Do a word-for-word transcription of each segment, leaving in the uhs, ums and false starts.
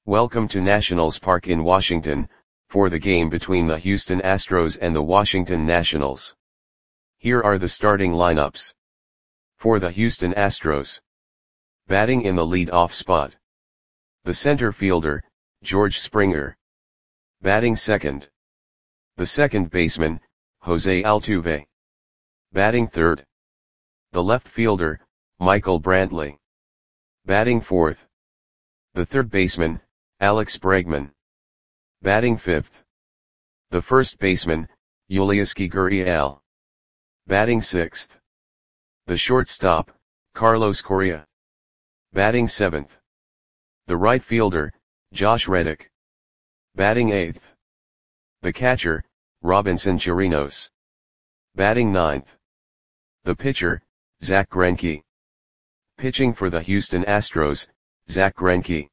Welcome to Nationals Park in Washington, for the game between the Houston Astros and the Washington Nationals. Here are the starting lineups. For the Houston Astros. Batting in the lead-off spot. The center fielder, George Springer. Batting second. The second baseman, Jose Altuve. Batting third. The left fielder, Michael Brantley. Batting fourth. The third baseman, Alex Bregman. Batting fifth. The first baseman, Yulieski Gurriel. Batting sixth. The shortstop, Carlos Correa. Batting seventh. The right fielder, Josh Reddick. Batting eighth. The catcher, Robinson Chirinos. Batting ninth. The pitcher, Zack Greinke. Pitching for the Houston Astros, Zack Greinke.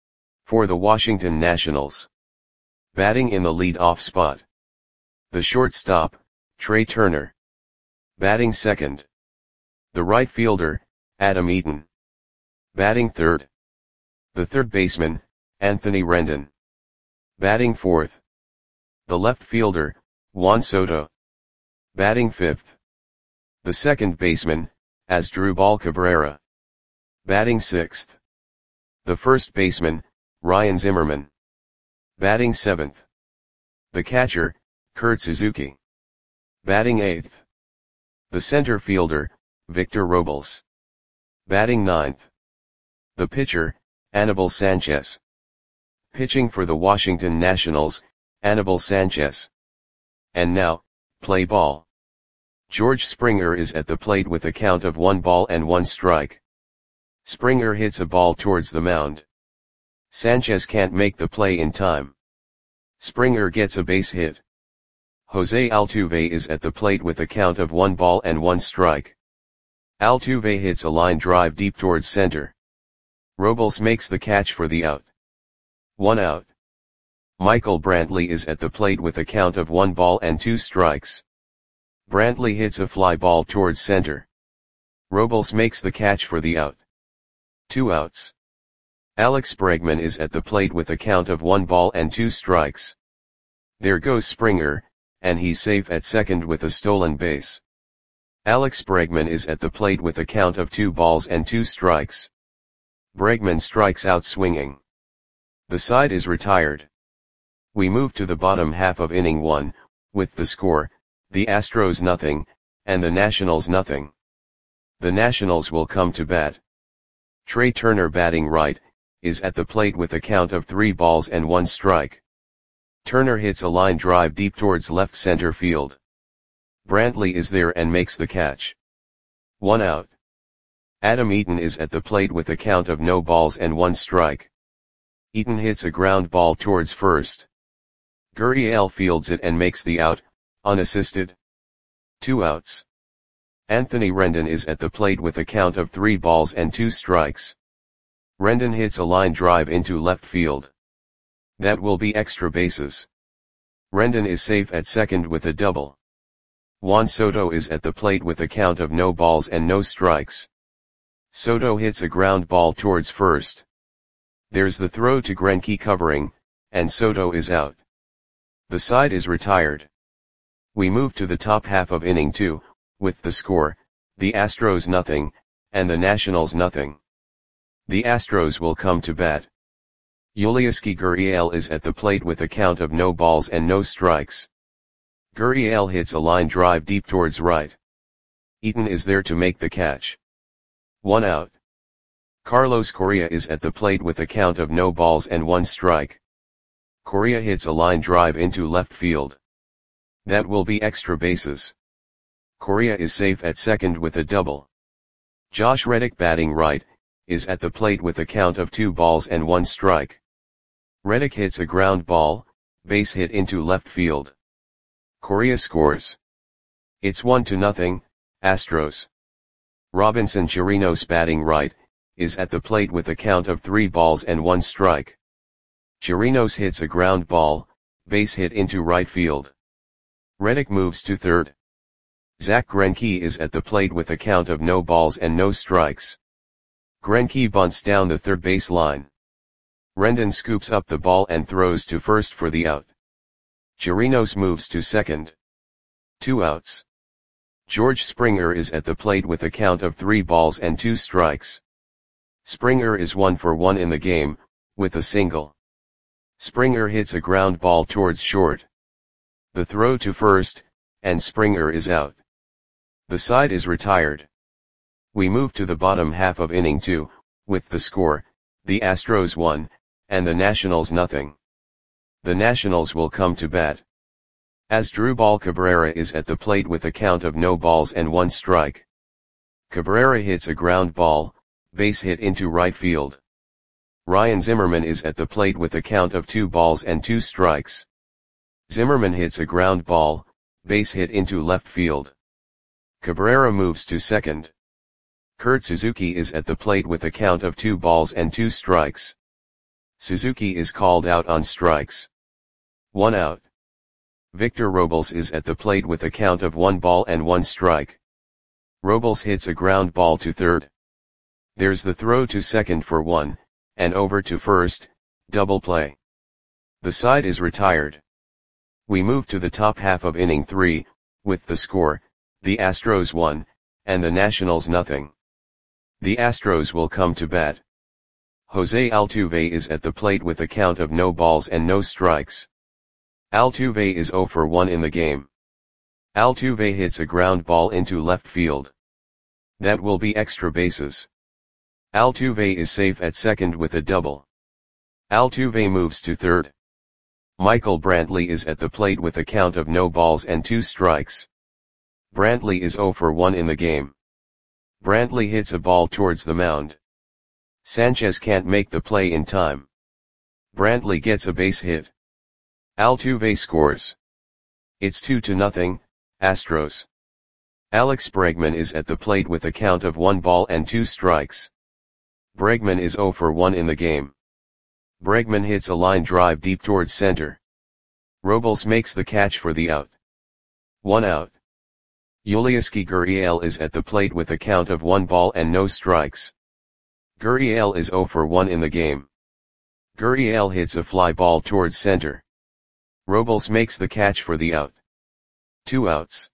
For the Washington Nationals. Batting in the lead-off spot. The shortstop, Trey Turner. Batting second. The right fielder, Adam Eaton. Batting third. The third baseman, Anthony Rendon. Batting fourth. The left fielder, Juan Soto. Batting fifth. The second baseman, Asdrubal Cabrera. Batting sixth. The first baseman, Ryan Zimmerman. Batting seventh. The catcher, Kurt Suzuki. Batting eighth. The center fielder, Victor Robles. Batting ninth. The pitcher, Anibal Sanchez. Pitching for the Washington Nationals, Anibal Sanchez. And now, play ball. George Springer is at the plate with a count of one ball and one strike. Springer hits a ball towards the mound. Sanchez can't make the play in time. Springer gets a base hit. Jose Altuve is at the plate with a count of one ball and one strike. Altuve hits a line drive deep towards center. Robles makes the catch for the out. One out. Michael Brantley is at the plate with a count of one ball and two strikes. Brantley hits a fly ball towards center. Robles makes the catch for the out. Two outs. Alex Bregman is at the plate with a count of one ball and two strikes. There goes Springer, and he's safe at second with a stolen base. Alex Bregman is at the plate with a count of two balls and two strikes. Bregman strikes out swinging. The side is retired. We move to the bottom half of inning one, with the score, the Astros nothing, and the Nationals nothing. The Nationals will come to bat. Trey Turner batting right, is at the plate with a count of three balls and one strike. Turner hits a line drive deep towards left center field. Brantley is there and makes the catch. One out. Adam Eaton is at the plate with a count of no balls and one strike. Eaton hits a ground ball towards first. Gurriel fields it and makes the out, unassisted. Two outs. Anthony Rendon is at the plate with a count of three balls and two strikes. Rendon hits a line drive into left field. That will be extra bases. Rendon is safe at second with a double. Juan Soto is at the plate with a count of no balls and no strikes. Soto hits a ground ball towards first. There's the throw to Greinke covering, and Soto is out. The side is retired. We move to the top half of inning two, with the score, the Astros nothing, and the Nationals nothing. The Astros will come to bat. Yulieski Gurriel is at the plate with a count of no balls and no strikes. Gurriel hits a line drive deep towards right. Eaton is there to make the catch. One out. Carlos Correa is at the plate with a count of no balls and one strike. Correa hits a line drive into left field. That will be extra bases. Correa is safe at second with a double. Josh Reddick batting right, is at the plate with a count of two balls and one strike. Reddick hits a ground ball, base hit into left field. Correa scores. It's one to nothing, Astros. Robinson Chirinos batting right, is at the plate with a count of three balls and one strike. Chirinos hits a ground ball, base hit into right field. Reddick moves to third. Zack Greinke is at the plate with a count of no balls and no strikes. Greinke bunts down the third base line. Rendon scoops up the ball and throws to first for the out. Chirinos moves to second. Two outs. George Springer is at the plate with a count of three balls and two strikes. Springer is one for one in the game, with a single. Springer hits a ground ball towards short. The throw to first, and Springer is out. The side is retired. We move to the bottom half of inning two, with the score, the Astros one, and the Nationals nothing. The Nationals will come to bat. Asdrubal Cabrera is at the plate with a count of no balls and one strike. Cabrera hits a ground ball, base hit into right field. Ryan Zimmerman is at the plate with a count of two balls and two strikes. Zimmerman hits a ground ball, base hit into left field. Cabrera moves to second. Kurt Suzuki is at the plate with a count of two balls and two strikes. Suzuki is called out on strikes. One out. Victor Robles is at the plate with a count of one ball and one strike. Robles hits a ground ball to third. There's the throw to second for one, and over to first, double play. The side is retired. We move to the top half of inning three, with the score, the Astros one, and the Nationals nothing. The Astros will come to bat. Jose Altuve is at the plate with a count of no balls and no strikes. Altuve is zero for one in the game. Altuve hits a ground ball into left field. That will be extra bases. Altuve is safe at second with a double. Altuve moves to third. Michael Brantley is at the plate with a count of no balls and two strikes. Brantley is zero for one in the game. Brantley hits a ball towards the mound. Sanchez can't make the play in time. Brantley gets a base hit. Altuve scores. It's two to nothing, Astros. Alex Bregman is at the plate with a count of one ball and two strikes. Bregman is zero for one in the game. Bregman hits a line drive deep towards center. Robles makes the catch for the out. One out. Yulieski Gurriel is at the plate with a count of one ball and no strikes. Gurriel is zero for one in the game. Gurriel hits a fly ball towards center. Robles makes the catch for the out. Two outs.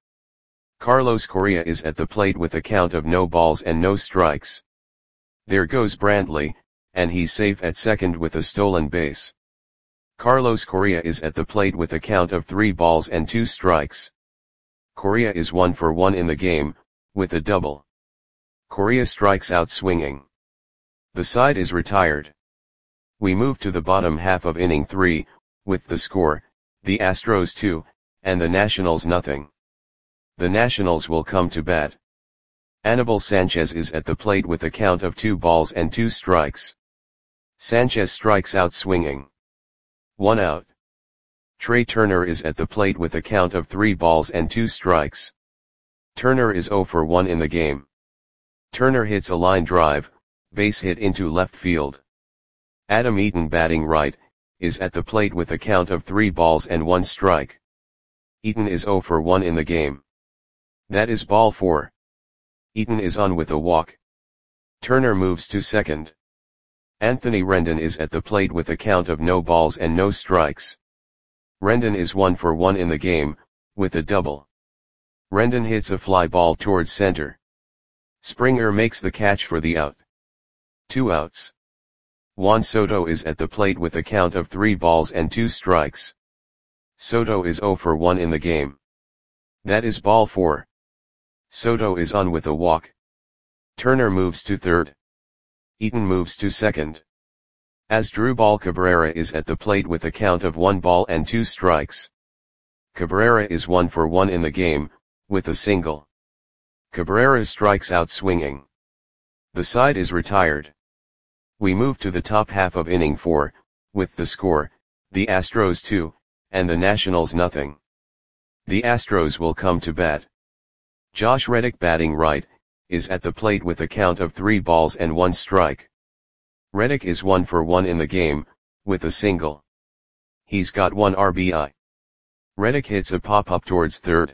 Carlos Correa is at the plate with a count of no balls and no strikes. There goes Brantley, and he's safe at second with a stolen base. Carlos Correa is at the plate with a count of three balls and two strikes. Correa is one for one in the game, with a double. Correa strikes out swinging. The side is retired. We move to the bottom half of inning three, with the score, the Astros two, and the Nationals nothing. The Nationals will come to bat. Anibal Sanchez is at the plate with a count of two balls and two strikes. Sanchez strikes out swinging. One out. Trey Turner is at the plate with a count of three balls and two strikes. Turner is zero for one in the game. Turner hits a line drive, base hit into left field. Adam Eaton, batting right, is at the plate with a count of three balls and one strike. Eaton is zero for one in the game. That is ball four. Eaton is on with a walk. Turner moves to second. Anthony Rendon is at the plate with a count of no balls and no strikes. Rendon is one for one in the game, with a double. Rendon hits a fly ball towards center. Springer makes the catch for the out. Two outs. Juan Soto is at the plate with a count of three balls and two strikes. Soto is zero for one in the game. That is ball four. Soto is on with a walk. Turner moves to third. Eaton moves to second. Asdrubal Cabrera is at the plate with a count of one ball and two strikes. Cabrera is one for one in the game, with a single. Cabrera strikes out swinging. The side is retired. We move to the top half of inning four, with the score, the Astros two, and the Nationals nothing. The Astros will come to bat. Josh Reddick, batting right, is at the plate with a count of three balls and one strike. Reddick is one for one in the game, with a single. He's got one R B I. Reddick hits a pop-up towards third.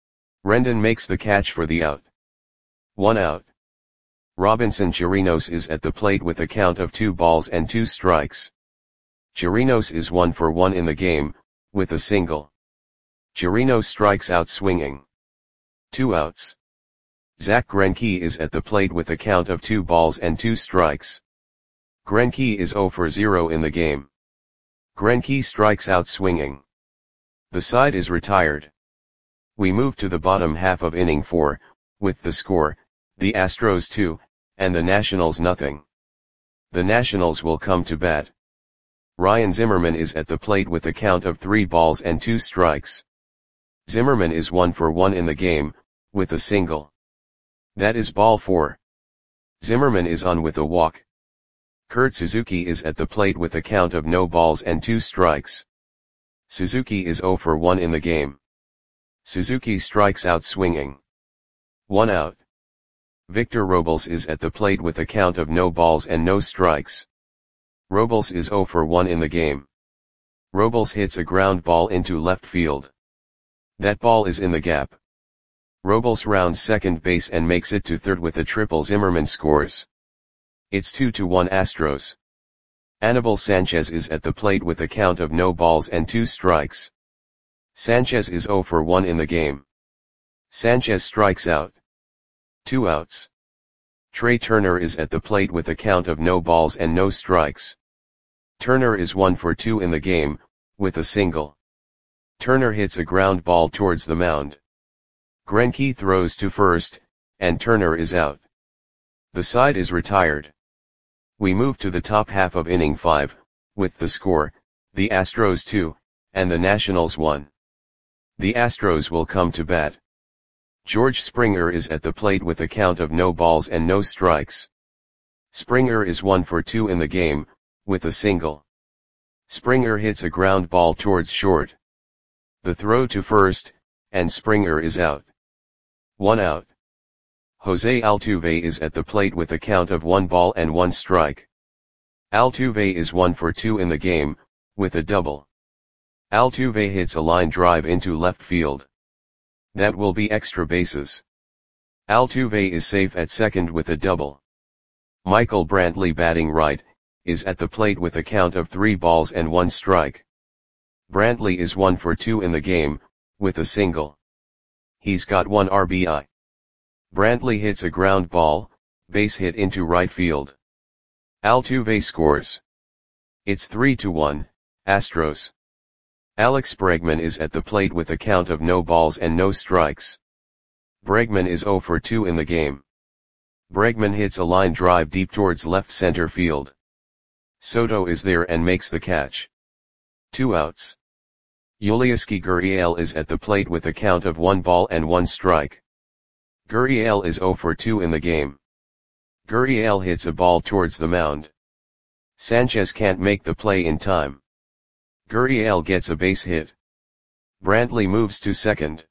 Rendon makes the catch for the out. One out. Robinson Chirinos is at the plate with a count of two balls and two strikes. Chirinos is one for one in the game, with a single. Chirinos strikes out swinging. Two outs. Zach Greinke is at the plate with a count of two balls and two strikes. Greinke is zero for zero in the game. Greinke strikes out swinging. The side is retired. We move to the bottom half of inning four, with the score, the Astros two, and the Nationals nothing. The Nationals will come to bat. Ryan Zimmerman is at the plate with a count of three balls and two strikes. Zimmerman is one for one in the game, with a single. That is ball four. Zimmerman is on with a walk. Kurt Suzuki is at the plate with a count of no balls and two strikes. Suzuki is zero for one in the game. Suzuki strikes out swinging. One out. Victor Robles is at the plate with a count of no balls and no strikes. Robles is zero for one in the game. Robles hits a ground ball into left field. That ball is in the gap. Robles rounds second base and makes it to third with a triple. Zimmerman scores. It's two to one Astros. Anibal Sanchez is at the plate with a count of no balls and two strikes. Sanchez is zero for one in the game. Sanchez strikes out. Two outs. Trey Turner is at the plate with a count of no balls and no strikes. Turner is one for two in the game, with a single. Turner hits a ground ball towards the mound. Greinke throws to first, and Turner is out. The side is retired. We move to the top half of inning five, with the score, the Astros two, and the Nationals one. The Astros will come to bat. George Springer is at the plate with a count of no balls and no strikes. Springer is one for two in the game, with a single. Springer hits a ground ball towards short. The throw to first, and Springer is out. One out. Jose Altuve is at the plate with a count of one ball and one strike. Altuve is one for two in the game, with a double. Altuve hits a line drive into left field. That will be extra bases. Altuve is safe at second with a double. Michael Brantley, batting right, is at the plate with a count of three balls and one strike. Brantley is one for two in the game, with a single. He's got one R B I. Brantley hits a ground ball, base hit into right field. Altuve scores. It's three to one, Astros. Alex Bregman is at the plate with a count of no balls and no strikes. Bregman is zero for two in the game. Bregman hits a line drive deep towards left center field. Soto is there and makes the catch. Two outs. Yulieski Gurriel is at the plate with a count of one ball and one strike. Gurriel is zero for two in the game. Gurriel hits a ball towards the mound. Sanchez can't make the play in time. Gurriel gets a base hit. Brantley moves to second.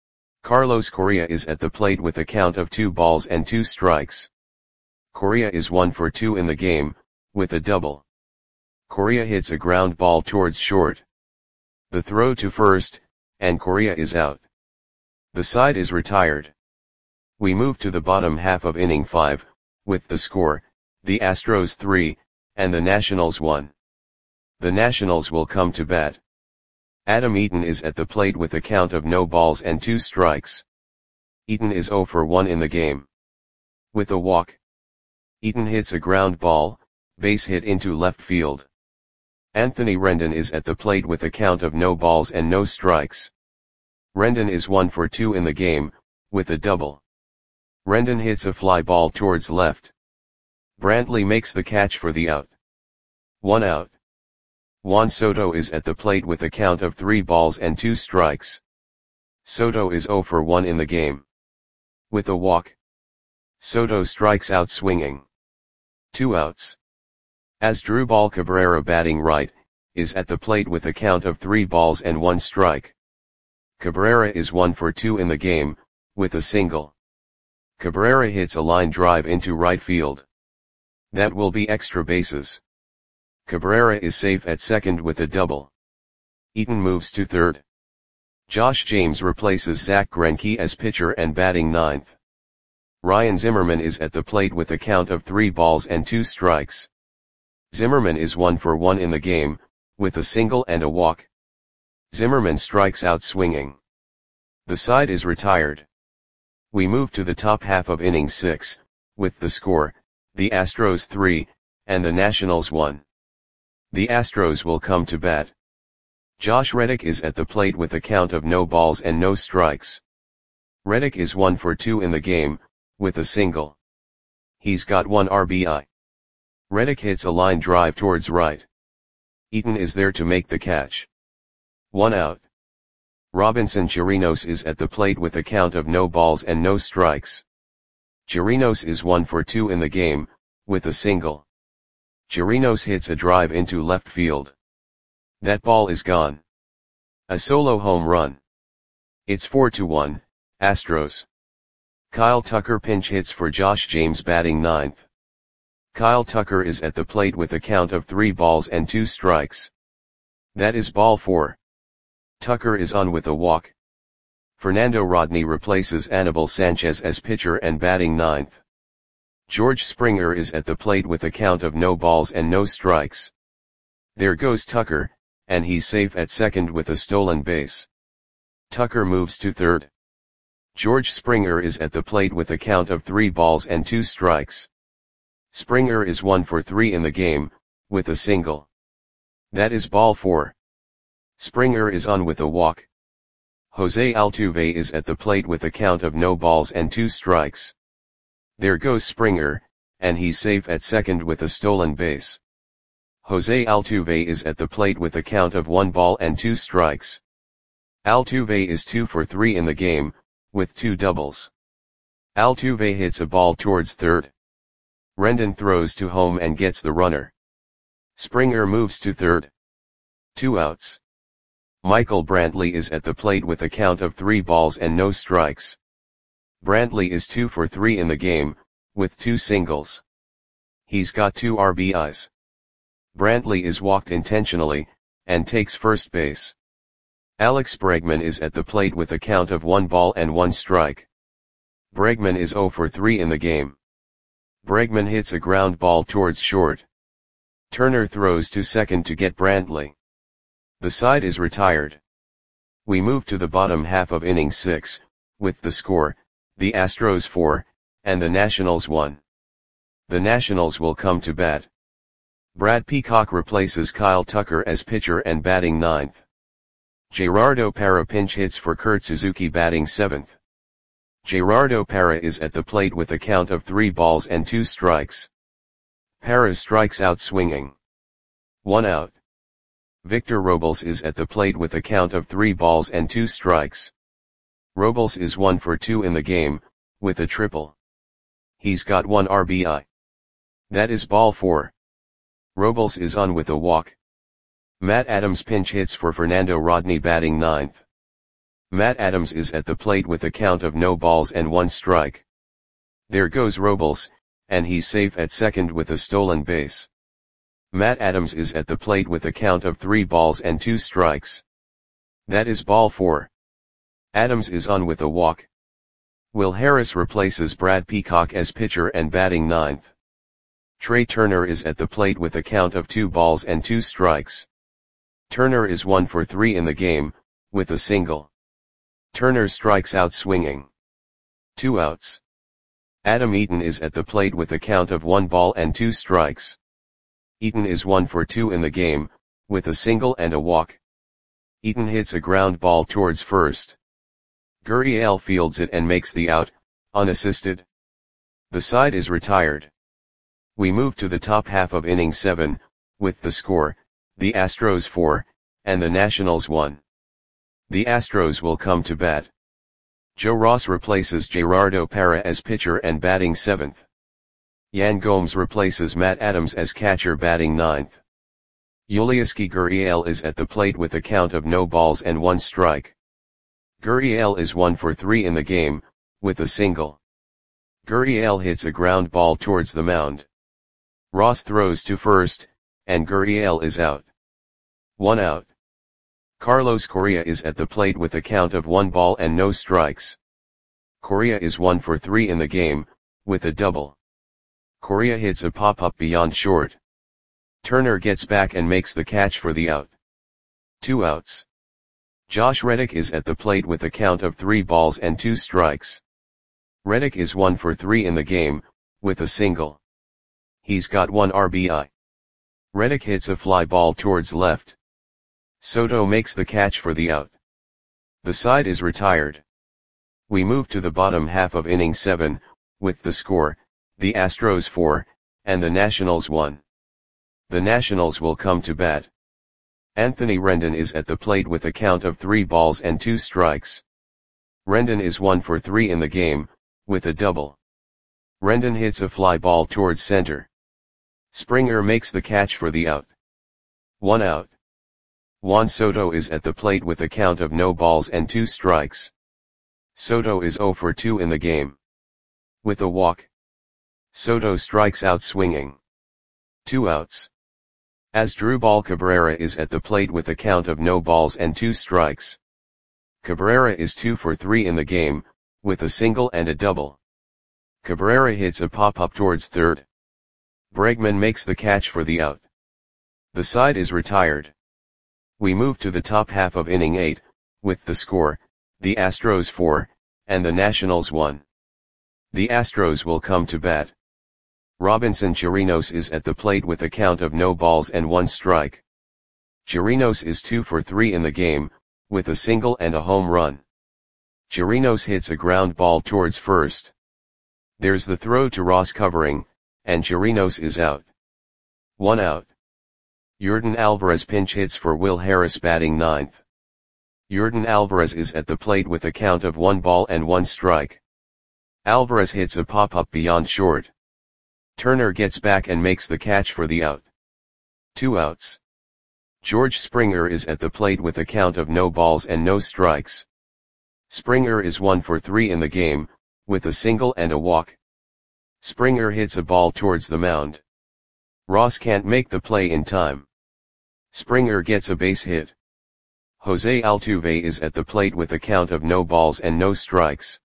Carlos Correa is at the plate with a count of two balls and two strikes. Correa is one for two in the game, with a double. Correa hits a ground ball towards short. The throw to first, and Correa is out. The side is retired. We move to the bottom half of inning five, with the score, the Astros three, and the Nationals one. The Nationals will come to bat. Adam Eaton is at the plate with a count of no balls and two strikes. Eaton is zero for one in the game. With a walk. Eaton hits a ground ball, base hit into left field. Anthony Rendon is at the plate with a count of no balls and no strikes. Rendon is one for two in the game, with a double. Rendon hits a fly ball towards left. Brantley makes the catch for the out. One out. Juan Soto is at the plate with a count of three balls and two strikes. Soto is zero for one in the game. With a walk. Soto strikes out swinging. Two outs. Asdrubal Cabrera, batting right, is at the plate with a count of three balls and one strike. Cabrera is one for two in the game, with a single. Cabrera hits a line drive into right field. That will be extra bases. Cabrera is safe at second with a double. Eaton moves to third. Josh James replaces Zach Greinke as pitcher and batting ninth. Ryan Zimmerman is at the plate with a count of three balls and two strikes. Zimmerman is one for one in the game, with a single and a walk. Zimmerman strikes out swinging. The side is retired. We move to the top half of inning six, with the score, the Astros three, and the Nationals one. The Astros will come to bat. Josh Reddick is at the plate with a count of no balls and no strikes. Reddick is one for two in the game, with a single. He's got one R B I. Reddick hits a line drive towards right. Eaton is there to make the catch. One out. Robinson Chirinos is at the plate with a count of no balls and no strikes. Chirinos is one for two in the game, with a single. Chirinos hits a drive into left field. That ball is gone. A solo home run. It's four to one, Astros. Kyle Tucker pinch hits for Josh James batting ninth. Kyle Tucker is at the plate with a count of three balls and two strikes. That is ball four. Tucker is on with a walk. Fernando Rodney replaces Anibal Sanchez as pitcher and batting ninth. George Springer is at the plate with a count of no balls and no strikes. There goes Tucker, and he's safe at second with a stolen base. Tucker moves to third. George Springer is at the plate with a count of three balls and two strikes. Springer is one for three in the game, with a single. That is ball four. Springer is on with a walk. Jose Altuve is at the plate with a count of no balls and two strikes. There goes Springer, and he's safe at second with a stolen base. Jose Altuve is at the plate with a count of one ball and two strikes. Altuve is two for three in the game, with two doubles. Altuve hits a ball towards third. Rendon throws to home and gets the runner. Springer moves to third. Two outs. Michael Brantley is at the plate with a count of three balls and no strikes. Brantley is two for three in the game, with two singles. He's got two R B Is. Brantley is walked intentionally, and takes first base. Alex Bregman is at the plate with a count of one ball and one strike. Bregman is zero for three in the game. Bregman hits a ground ball towards short. Turner throws to second to get Brantley. The side is retired. We move to the bottom half of inning six, with the score, the Astros four, and the Nationals one. The Nationals will come to bat. Brad Peacock replaces Kyle Tucker as pitcher and batting ninth. Gerardo Parra pinch hits for Kurt Suzuki batting seventh. Gerardo Parra is at the plate with a count of three balls and two strikes. Parra strikes out swinging. One out. Victor Robles is at the plate with a count of three balls and two strikes. Robles is one for two in the game, with a triple. He's got one R B I. That is ball four. Robles is on with a walk. Matt Adams pinch hits for Fernando Rodney batting ninth. Matt Adams is at the plate with a count of no balls and one strike. There goes Robles, and he's safe at second with a stolen base. Matt Adams is at the plate with a count of three balls and two strikes. That is ball four. Adams is on with a walk. Will Harris replaces Brad Peacock as pitcher and batting ninth. Trey Turner is at the plate with a count of two balls and two strikes. Turner is one for three in the game, with a single. Turner strikes out swinging. Two outs. Adam Eaton is at the plate with a count of one ball and two strikes. Eaton is one for two in the game, with a single and a walk. Eaton hits a ground ball towards first. Gurriel fields it and makes the out, unassisted. The side is retired. We move to the top half of inning seven, with the score, the Astros four, and the Nationals one. The Astros will come to bat. Joe Ross replaces Gerardo Parra as pitcher and batting seventh. Yan Gomes replaces Matt Adams as catcher batting ninth. Yulieski Gurriel is at the plate with a count of no balls and one strike. Gurriel is one for three in the game, with a single. Gurriel hits a ground ball towards the mound. Ross throws to first, and Gurriel is out. One out. Carlos Correa is at the plate with a count of one ball and no strikes. Correa is one for three in the game, with a double. Correa hits a pop-up beyond short. Turner gets back and makes the catch for the out. Two outs. Josh Reddick is at the plate with a count of three balls and two strikes. Reddick is one for three in the game, with a single. He's got one R B I. Reddick hits a fly ball towards left. Soto makes the catch for the out. The side is retired. We move to the bottom half of inning seven, with the score, the Astros four, and the Nationals one. The Nationals will come to bat. Anthony Rendon is at the plate with a count of three balls and two strikes. Rendon is one for three in the game, with a double. Rendon hits a fly ball towards center. Springer makes the catch for the out. One out. Juan Soto is at the plate with a count of no balls and two strikes. Soto is zero for two in the game. With a walk. Soto strikes out swinging. Two outs. Asdrubal Cabrera is at the plate with a count of no balls and two strikes. Cabrera is two for three in the game, with a single and a double. Cabrera hits a pop-up towards third. Bregman makes the catch for the out. The side is retired. We move to the top half of inning eight, with the score, the Astros four, and the Nationals one. The Astros will come to bat. Robinson Chirinos is at the plate with a count of no balls and one strike. Chirinos is two for three in the game, with a single and a home run. Chirinos hits a ground ball towards first. There's the throw to Ross covering, and Chirinos is out. One out. Yordan Alvarez pinch hits for Will Harris batting ninth. Yordan Alvarez is at the plate with a count of one ball and one strike. Alvarez hits a pop-up beyond short. Turner gets back and makes the catch for the out. Two outs. George Springer is at the plate with a count of no balls and no strikes. Springer is one for three in the game, with a single and a walk. Springer hits a ball towards the mound. Ross can't make the play in time. Springer gets a base hit. Jose Altuve is at the plate with a count of no balls and no strikes.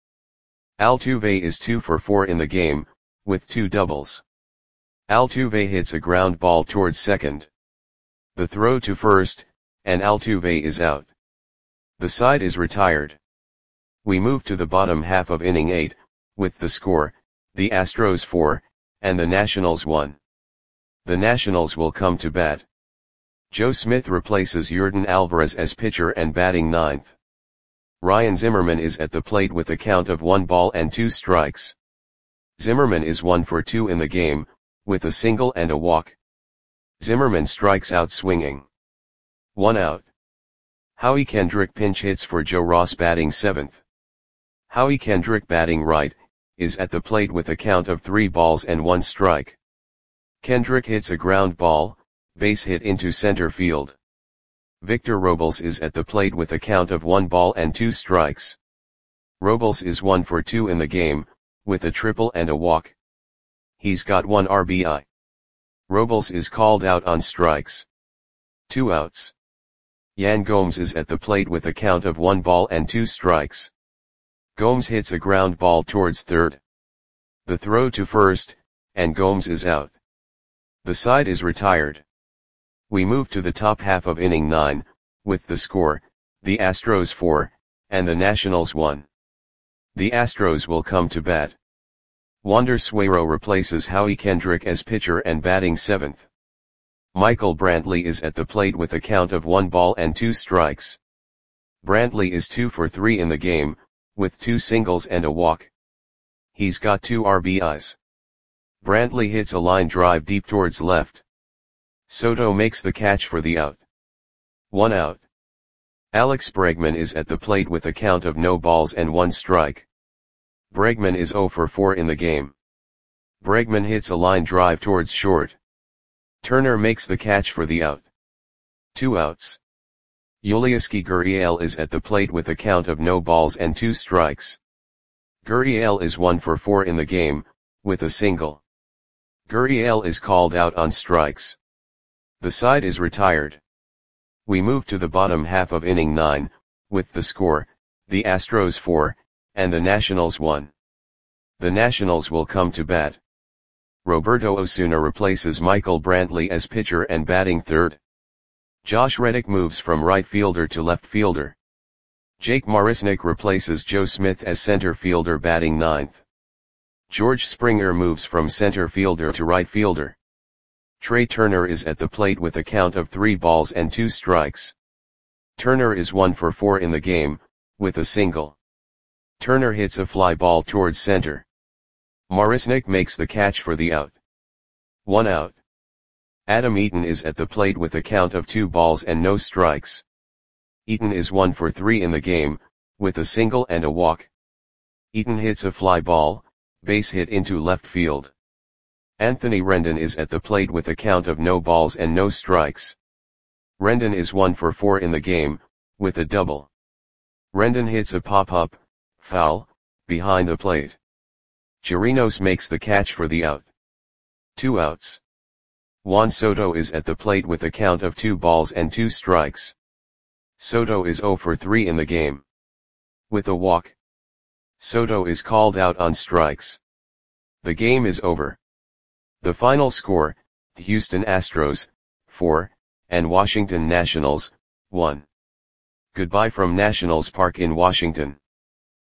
Altuve is two for four in the game, with two doubles. Altuve hits a ground ball towards second. The throw to first, and Altuve is out. The side is retired. We move to the bottom half of inning eight, with the score, the Astros four, and the Nationals one. The Nationals will come to bat. Joe Smith replaces Yordan Alvarez as pitcher and batting ninth. Ryan Zimmerman is at the plate with a count of one ball and two strikes. Zimmerman is one for two in the game, with a single and a walk. Zimmerman strikes out swinging. One out. Howie Kendrick pinch hits for Joe Ross batting seventh. Howie Kendrick batting right, is at the plate with a count of three balls and one strike. Kendrick hits a ground ball, base hit into center field. Victor Robles is at the plate with a count of one ball and two strikes. Robles is one for two in the game, with a triple and a walk. He's got one R B I. Robles is called out on strikes. Two outs. Yan Gomes is at the plate with a count of one ball and two strikes. Gomes hits a ground ball towards third. The throw to first, and Gomes is out. The side is retired. We move to the top half of inning nine, with the score, the Astros four, and the Nationals one. The Astros will come to bat. Wander Suero replaces Howie Kendrick as pitcher and batting seventh. Michael Brantley is at the plate with a count of one ball and two strikes. Brantley is two for three in the game, with two singles and a walk. He's got two R B Is. Brantley hits a line drive deep towards left. Soto makes the catch for the out. One out. Alex Bregman is at the plate with a count of no balls and one strike. Bregman is zero for four in the game. Bregman hits a line drive towards short. Turner makes the catch for the out. Two outs. Yulieski Gurriel is at the plate with a count of no balls and two strikes. Gurriel is one for four in the game, with a single. Gurriel is called out on strikes. The side is retired. We move to the bottom half of inning nine, with the score, the Astros four, and the Nationals one. The Nationals will come to bat. Roberto Osuna replaces Michael Brantley as pitcher and batting third. Josh Reddick moves from right fielder to left fielder. Jake Marisnick replaces Joe Smith as center fielder batting ninth. George Springer moves from center fielder to right fielder. Trey Turner is at the plate with a count of three balls and two strikes. Turner is one for four in the game, with a single. Turner hits a fly ball towards center. Marisnick makes the catch for the out. One out. Adam Eaton is at the plate with a count of two balls and no strikes. Eaton is one for three in the game, with a single and a walk. Eaton hits a fly ball, base hit into left field. Anthony Rendon is at the plate with a count of no balls and no strikes. Rendon is one for four in the game, with a double. Rendon hits a pop-up, foul, behind the plate. Chirinos makes the catch for the out. Two outs. Juan Soto is at the plate with a count of two balls and two strikes. Soto is zero for three in the game. With a walk. Soto is called out on strikes. The game is over. The final score, Houston Astros, four, and Washington Nationals, one. Goodbye from Nationals Park in Washington.